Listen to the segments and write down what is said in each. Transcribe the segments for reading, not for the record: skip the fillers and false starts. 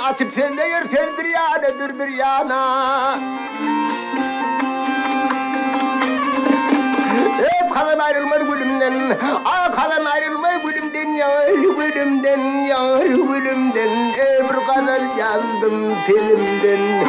açıp sen de yersen bir yanadır bir yana. Hep kalan ayrılmaz gülümden, kalan ayrılmaz gülümden yar, gülümden yar, gülümden. Bir kadar yazdım telimden.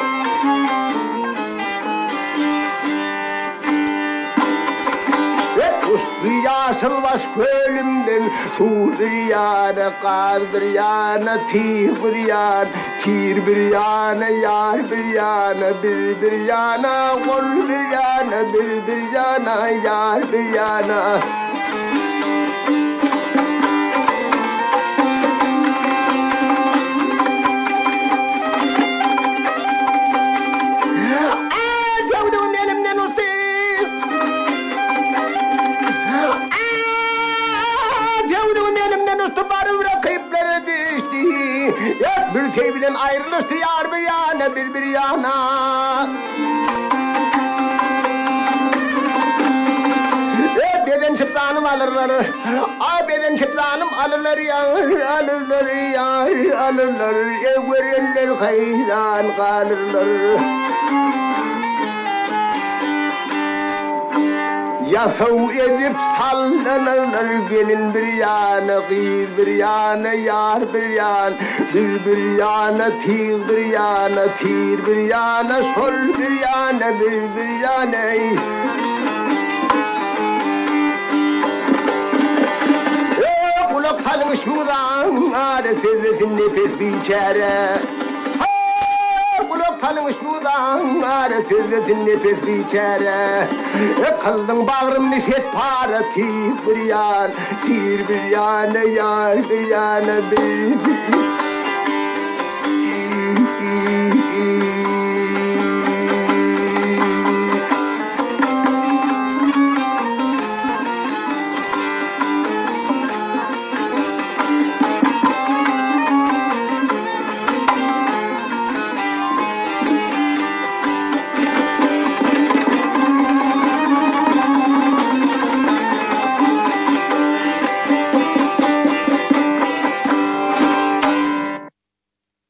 Ustu yasılmaz gölümden, su bir yana, kaz bir yana, tih bir yana, tir bir yana, yar bir yana, bir yana, kol bir yana, bir yana, yar bir yana. Bir sevgiden ayrılıştı yar bir yana, bir yana. Beden çıplanım alırlar, beden çıplanım alırlar yar, alırlar yar, alırlar. Görenler hayran kalırlar. Yasav edip sallanırlar gelin bir yana, kız bir yana, yar bir yana, bir yana, tir bir yana, tir bir yana, sol bir yana, bir yana. Kulak salmış şuradan, adetizlesin nefes biçare. Tanımış budan, adetizlesin nefes biçare. Kıldın bağrım nefes para, tir bir yana, yar bir yana, bir.